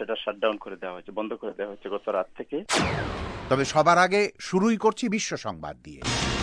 সেটা শাটডাউন করে দেওয়া হয়েছে, বন্ধ করে দেওয়া হয়েছে গত রাত থেকে। তবে সবার আগে শুরুই করছি বিশ্ব সংবাদ দিয়ে।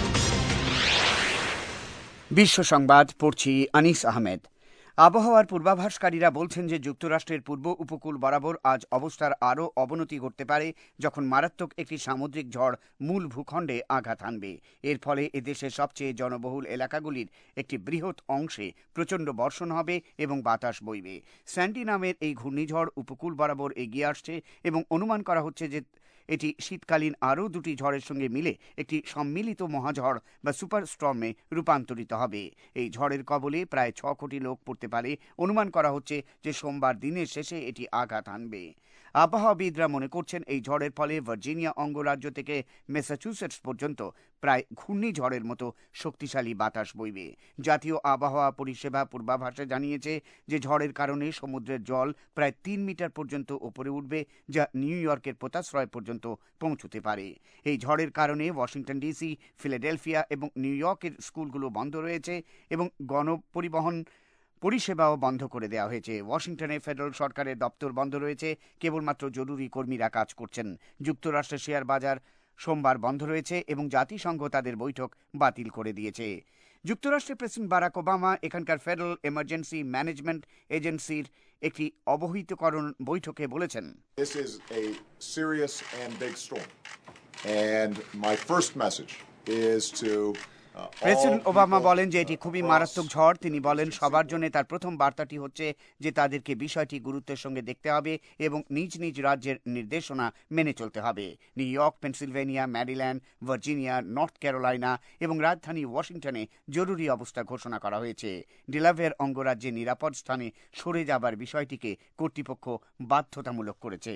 বিশ্ব সংবাদ পড়ছি আনিস আহমেদ। আবহাওয়ার পূর্বাভাসকারীরা বলছেন যে যুক্তরাষ্ট্রের পূর্ব উপকূল বরাবর আজ অবস্থার আরও অবনতি ঘটতে পারে, যখন মারাত্মক একটি সামুদ্রিক ঝড় মূল ভূখণ্ডে আঘাত হানবে। এর ফলে এদেশের সবচেয়ে জনবহুল এলাকাগুলির একটি বৃহৎ অংশে প্রচণ্ড বর্ষণ হবে এবং বাতাস বইবে। স্যান্ডি নামের এই ঘূর্ণিঝড় উপকূল বরাবর এগিয়ে আসছে এবং অনুমান করা হচ্ছে যে এটি শীতকালীন আরও দুটি ঝড়ের সঙ্গে মিলে একটি সম্মিলিত মহাঝড় বা সুপার স্টর্মে রূপান্তরিত হবে। এই ঝড়ের কবলে প্রায় 6 কোটি লোক পড়তে পারে। অনুমান করা হচ্ছে যে সোমবার দিনের শেষে এটি আঘাত হানবে। আবহাওয়াবিদরা মনে করছেন এই ঝড়ের ফলে ভার্জিনিয়া অঙ্গরাজ্য থেকে ম্যাসাচুসেটস পর্যন্ত প্রায় ঘূর্ণিঝড়ের মতো শক্তিশালী বাতাস বইবে। জাতীয় আবহাওয়া পরিষেবা পূর্বাভাসে জানিয়েছে যে ঝড়ের কারণে সমুদ্রের জল প্রায় 3 মিটার পর্যন্ত উপরে উঠবে, যা নিউ ইয়র্কের পোতাশ্রয় পর্যন্ত পৌঁছতে পারে। এই ঝড়ের কারণে ওয়াশিংটন ডিসি, ফিলাডেলফিয়া এবং নিউ ইয়র্কের স্কুলগুলো বন্ধ রয়েছে এবং গণপরিবহন পরিষেবাও বন্ধ করে দেওয়া হয়েছে। ওয়াশিংটনে ফেডারেল সরকারের দপ্তর বন্ধ রয়েছে, কেবলমাত্র জরুরি কর্মীরা কাজ করছেন। যুক্তরাষ্ট্রের শেয়ার বাজার সোমবার বন্ধ রয়েছে এবং জাতিসংঘ তাদের বৈঠক বাতিল করে দিয়েছে। যুক্তরাষ্ট্রের প্রেসিডেন্ট বারাক ওবামা এখানকার ফেডারেল এমার্জেন্সি ম্যানেজমেন্ট এজেন্সির একটি অবহিতকরণ বৈঠকে বলেছেন, This is a serious and big storm, and my first message is to president Obama বলেন যে এটি খুবই মারাত্মক ঝড়। তিনি বলেন সবার জন্য তার প্রথম বার্তাটি হচ্ছে যে তাদেরকে বিষয়টি গুরুত্বের সঙ্গে দেখতে হবে এবং নিজ নিজ রাজ্যের নির্দেশনা মেনে চলতে হবে। New York, Pennsylvania, Maryland, Virginia, North Carolina এবং রাজধানী ওয়াশিংটনে জরুরি অবস্থা ঘোষণা করা হয়েছে। ডেলাওয়্যার অঙ্গরাজ্যে নিরাপদ স্থানে সরে যাবার বিষয়টিকে কর্তৃপক্ষ বাধ্যতামূলক করেছে।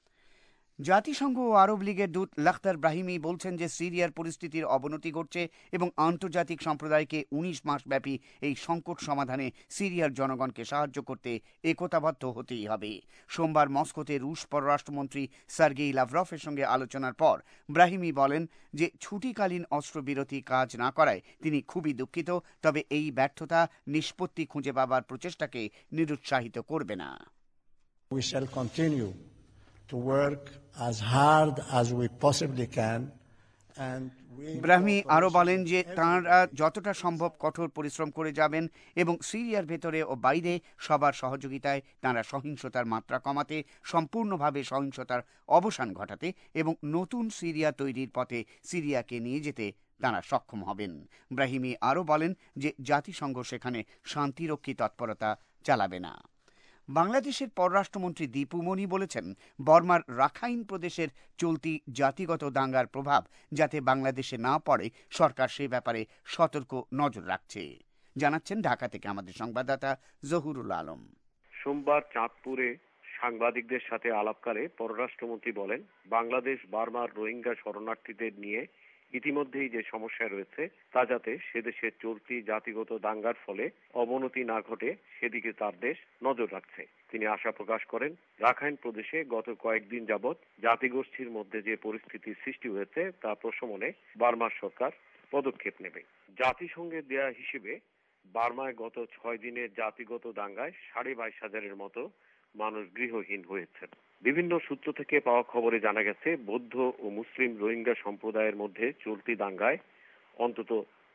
জাতিসংঘ ও আরব লীগের দূত লাখতার ব্রাহিমি বলছেন যে সিরিয়ার পরিস্থিতির অবনতি ঘটছে এবং আন্তর্জাতিক সম্প্রদায়কে 19 মাস ব্যাপী এই সংকট সমাধানে সিরিয়ার জনগণকে সাহায্য করতে একতাবদ্ধ হতেই হবে। সোমবার মস্কোতে রুশ পররাষ্ট্রমন্ত্রী সার্গেই লাভরফের সঙ্গে আলোচনার পর ব্রাহিমি বলেন যে ছুটিকালীন অস্ত্রবিরতি কাজ না করায় তিনি খুবই দুঃখিত, তবে এই ব্যর্থতা নিষ্পত্তি খুঁজে পাবার প্রচেষ্টাকে নিরুৎসাহিত করবে না। We shall continue to work as hard as we possibly can, and ব্রাহ্মী আরও বলেন যে তাঁরা যতটা সম্ভব কঠোর পরিশ্রম করে যাবেন এবং সিরিয়ার ভেতরে ও বাইরে সবার সহযোগিতায় তাঁরা সহিংসতার মাত্রা কমাতে, সম্পূর্ণভাবে সহিংসতার অবসান ঘটাতে এবং নতুন সিরিয়া তৈরির পথে সিরিয়াকে নিয়ে যেতে তাঁরা সক্ষম হবেন। ব্রাহিমি আরও বলেন যে জাতিসংঘ সেখানে শান্তিরক্ষী তৎপরতা চালাবে না। বাংলাদেশের পররাষ্ট্রমন্ত্রী দীপু মনি বলেছেন বর্মার রাখাইন প্রদেশের চলতি জাতিগত দাঙ্গার প্রভাব যাতে বাংলাদেশে না পড়ে সরকার সে ব্যাপারে সতর্ক নজর রাখছে। জানাচ্ছেন ঢাকা থেকে আমাদের সংবাদদাতা জহুরুল আলম। সোমবার চাঁদপুরে সাংবাদিকদের সাথে আলাপকালে পররাষ্ট্রমন্ত্রী বলেন, বাংলাদেশ বার্মার রোহিঙ্গা শরণার্থীদের নিয়ে ইতিমধ্যেই যে সমস্যা রয়েছে তা যাতে সেদেশের চলতি জাতিগত দাঙ্গার ফলে অবনতি না ঘটে সেদিকে তার দেশ নজর রাখছে। তিনি আশা প্রকাশ করেন, রাখাইন প্রদেশে গত কয়েকদিন যাবৎ জাতিগোষ্ঠীর মধ্যে যে পরিস্থিতি সৃষ্টি হয়েছে তা প্রশমনে বার্মার সরকার পদক্ষেপ নেবে। জাতিসংঘের দেয়া হিসেবে বার্মায় গত 6 দিনের জাতিগত দাঙ্গায় 22,500-এর মতো মানুষ গৃহহীন হয়েছেন। বিভিন্ন সূত্র থেকে পাওয়া খবরে জানা গেছে বৌদ্ধ ও মুসলিম রোহিঙ্গা সম্প্রদায়ের মধ্যে চলতি দাঙ্গায় অন্তত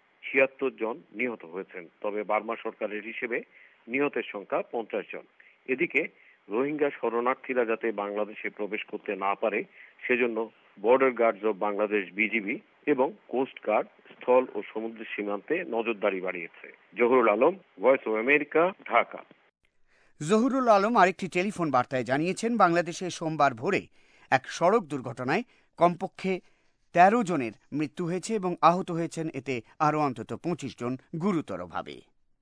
76 জন নিহত হয়েছেন। তবে বার্মা সরকারের হিসেবে নিহতের সংখ্যা 50 জন। এদিকে রোহিঙ্গা শরণার্থীরা যাতে বাংলাদেশে প্রবেশ করতে না পারে সেজন্য border guards of Bangladesh BGB এবং কোস্ট গার্ড স্থল ও সমুদ্র সীমান্তে নজরদারি বাড়িয়েছে। Zahurul Alam, voice of America, Dhaka. Zahurul Alam আরেকটি টেলিফোন বার্তায় জানিয়েছেন বাংলাদেশে সোমবার ভোরে এক সড়ক দুর্ঘটনায় কমপক্ষে 13 জনের মৃত্যু হয়েছে এবং আহত হয়েছেন এতে আরও অন্তত 25 জন গুরুতরভাবে।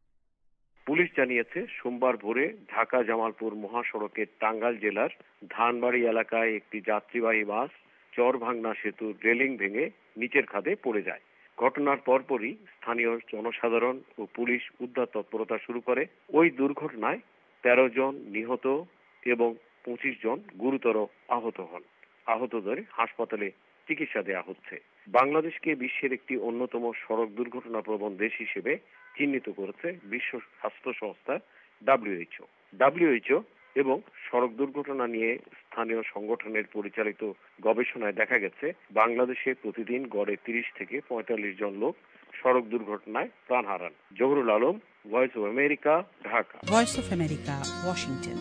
পুলিশ জানিয়েছে সোমবার ভোরে ঢাকা জামালপুর মহাসড়কের টাঙ্গাইল জেলার ধানবাড়ি এলাকায় একটি যাত্রীবাহী বাস চরভাঙ্গা সেতুর রেলিং ভেঙে নিচের খাদে পড়ে যায়। ঘটনার পরপরই স্থানীয় জনসাধারণ ও পুলিশ উদ্ধার তৎপরতা শুরু করে। ওই দুর্ঘটনায় 13 জন নিহত এবং 25 জন গুরুতর আহত হন। আহতদের হাসপাতালে চিকিৎসা দেওয়া হচ্ছে। বাংলাদেশকে বিশ্বের একটি অন্যতম সড়ক দুর্ঘটনা প্রবণ দেশ হিসেবে চিহ্নিত করেছে বিশ্ব স্বাস্থ্য সংস্থা WHO। WHO এবং সড়ক দুর্ঘটনা নিয়ে স্থানীয় সংগঠনের পরিচালিত গবেষণায় দেখা গেছে বাংলাদেশে প্রতিদিন গড়ে 30 থেকে 45 জন লোক সড়ক দুর্ঘটনায় প্রাণ হারান। Zahurul Alam, voice of America, Dhaka. Voice of America, Washington.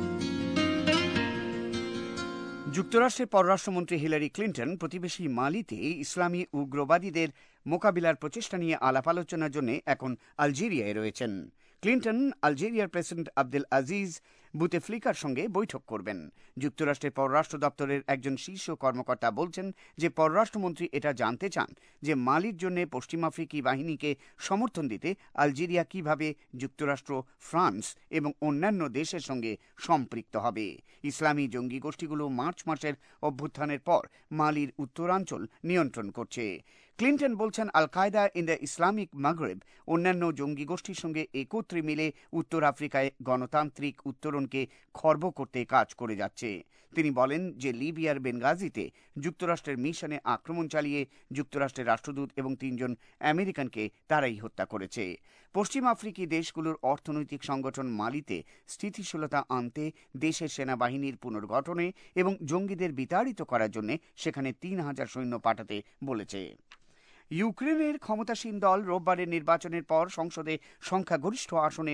যুক্তরাষ্ট্রের পররাষ্ট্রমন্ত্রী হিলারি ক্লিন্টন প্রতিবেশী মালিতে ইসলামী উগ্রবাদীদের মোকাবিলার প্রচেষ্টা নিয়ে আলাপ আলোচনার জন্য এখন আলজেরিয়ায় রয়েছেন। ক্লিন্টন আলজেরিয়ার প্রেসিডেন্ট আবদেল আজিজ বুতেফ্লিকার সঙ্গে বৈঠক করবেন। যুক্তরাষ্ট্রের পররাষ্ট্র দপ্তরের একজন শীর্ষ কর্মকর্তা বলছেন যে পররাষ্ট্রমন্ত্রী এটা জানতে চান যে মালির জন্য পশ্চিম আফ্রিকি বাহিনীকে সমর্থন দিতে আলজেরিয়া কিভাবে যুক্তরাষ্ট্র, ফ্রান্স এবং অন্যান্য দেশের সঙ্গে সম্পৃক্ত হবে। ইসলামী জঙ্গি গোষ্ঠীগুলো মার্চ মাসের অভ্যুত্থানের পর মালির উত্তরাঞ্চল নিয়ন্ত্রণ করছে। ক্লিন্টন বলছেন আল কায়দা ইন দ্য ইসলামিক মাগরেব অন্যান্য জঙ্গি গোষ্ঠীর সঙ্গে একত্রে মিলে উত্তর আফ্রিকায় গণতান্ত্রিক উত্তরণকে খর্ব করতে কাজ করে যাচ্ছে। তিনি বলেন যে লিবিয়ার বেনগাজিতে যুক্তরাষ্ট্রের মিশনে আক্রমণ চালিয়ে যুক্তরাষ্ট্রের রাষ্ট্রদূত এবং 3 জন আমেরিকানকে তারাই হত্যা করেছে। পশ্চিম আফ্রিকি দেশগুলোর অর্থনৈতিক সংগঠন মালিতে স্থিতিশীলতা আনতে দেশের সেনাবাহিনীর পুনর্গঠনে এবং জঙ্গিদের বিতাড়িত করার জন্য সেখানে 3000 সৈন্য পাঠাতে বলেছে। ইউক্রেনের ক্ষমতাসীন দল রোববারের নির্বাচনের পর সংসদে সংখ্যাগরিষ্ঠ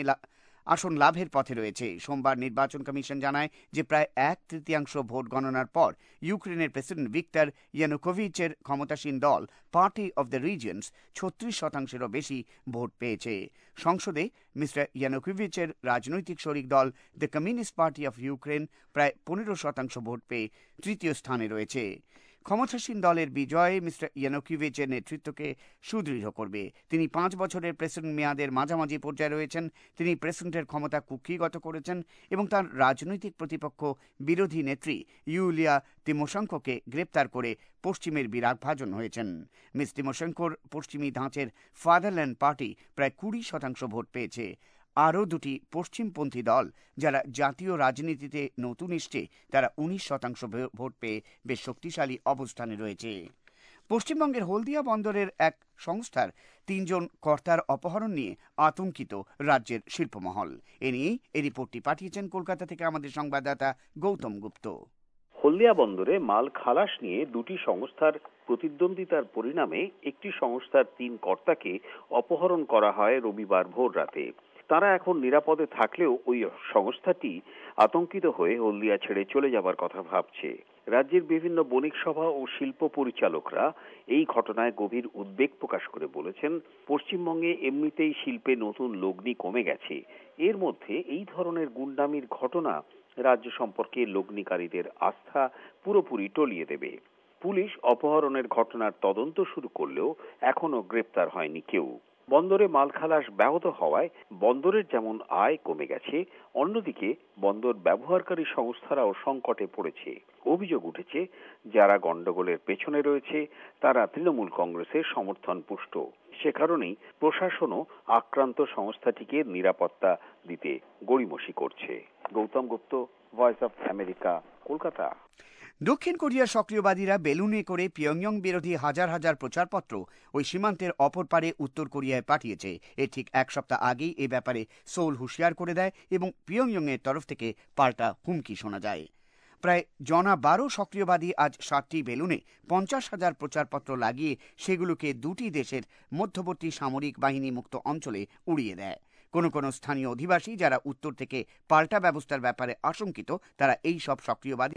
আসন লাভের পথে রয়েছে। সোমবার নির্বাচন কমিশন জানায় যে প্রায় 1/3 ভোট গণনার পর ইউক্রেনের প্রেসিডেন্ট ভিক্টর ইয়ানুকোভিচের ক্ষমতাসীন দল পার্টি অব দ্য রিজিয়নস 36%-এরও বেশি ভোট পেয়েছে। সংসদে মিস্টার ইয়ানুকোভিচের রাজনৈতিক শরিক দল the communist party of Ukraine প্রায় 15% ভোট পেয়ে তৃতীয় স্থানে রয়েছে। ক্ষমতাসীন দলের বিজয় মিস্টার ইয়ানুকোভিচের নেতৃত্বকে সুদৃঢ় করবে। তিনি 5 বছরের প্রেসিডেন্ট মেয়াদের মাঝামাঝি পর্যায়ে রয়েছেন। তিনি প্রেসিডেন্টের ক্ষমতা কুক্ষিগত করেছেন এবং তার রাজনৈতিক প্রতিপক্ষ বিরোধী নেত্রী ইউলিয়া তিমোশেঙ্কোকে গ্রেপ্তার করে পশ্চিমের বিরাগভাজন হয়েছেন। মিস তিমোশেঙ্কোর পশ্চিমী ধাঁচের ফাদারল্যান্ড পার্টি প্রায় 20% ভোট পেয়েছে। আরও 2টি পশ্চিমপন্থী দল যারা জাতীয় রাজনীতিতে নতুন এসছে তারা 19% ভোট পেয়ে বেশ শক্তিশালী অবস্থানে রয়েছে। পশ্চিমবঙ্গের হলদিয়া বন্দরের এক সংস্থার 3 জন কর্তার অপহরণ নিয়ে আতঙ্কিত রাজ্যের শিল্পমহল। এ নিয়েই এই রিপোর্টটি পাঠিয়েছেন কলকাতা থেকে আমাদের সংবাদদাতা গৌতম গুপ্ত। হলদিয়া বন্দরে মাল খালাস নিয়ে 2টি সংস্থার প্রতিদ্বন্দ্বিতার পরিণামে একটি সংস্থার 3 কর্তাকে অপহরণ করা হয় রবিবার ভোর রাতে। তারা এখন নিরাপদে থাকলেও ওই সংস্থাটি আতঙ্কিত হয়ে হলদিয়া ছেড়ে চলে যাবার কথা ভাবছে। রাজ্যের বিভিন্ন বণিক সভা ও শিল্প পরিচালকরা এই ঘটনায় গভীর উদ্বেগ প্রকাশ করে বলেছেন, পশ্চিমবঙ্গে এমনিতেই শিল্পে নতুন লগ্নি কমে গেছে। এর মধ্যে এই ধরনের গুন্ডামির ঘটনা রাজ্য সম্পর্কে লগ্নিকারীদের আস্থা পুরোপুরি টলিয়ে দেবে। পুলিশ অপহরণের ঘটনার তদন্ত শুরু করলেও এখনো গ্রেপ্তার হয়নি কেউ। বন্দরে মাল খালাস ব্যাহত হওয়ায় বন্দরের যেমন আয় কমে গেছে, অন্যদিকে বন্দর ব্যবহারকারী সংস্থারাও সংকটে পড়েছে। অভিযোগ উঠেছে যারা গন্ডগোলের পেছনে রয়েছে তারা তৃণমূল কংগ্রেসের সমর্থন পুষ্ট। সে কারণেই প্রশাসনও আক্রান্ত সংস্থাটিকে নিরাপত্তা দিতে গড়িমসি করছে। Gautam Gupta, voice of America, Kolkata. দক্ষিণ কোরিয়ার সক্রিয়বাদীরা বেলুনে করে পিয়ংইয়ং বিরোধী হাজার হাজার প্রচারপত্র ওই সীমান্তের অপর পারে উত্তর কোরিয়ায় পাঠিয়েছে। এর ঠিক 1 সপ্তাহ আগেই এ ব্যাপারে সোল হুঁশিয়ার করে দেয় এবং পিয়ংইয়ংয়ের তরফ থেকে পাল্টা হুমকি শোনা যায়। প্রায় জনা 12 সক্রিয়বাদী আজ 7টি বেলুনে 50,000 প্রচারপত্র লাগিয়ে সেগুলোকে 2টি দেশের মধ্যবর্তী সামরিক বাহিনী মুক্ত অঞ্চলে উড়িয়ে দেয়। কোনো স্থানীয় অধিবাসী যারা উত্তর থেকে পাল্টা ব্যবস্থার ব্যাপারে আশঙ্কিত তারা এই সব সক্রিয়বাদী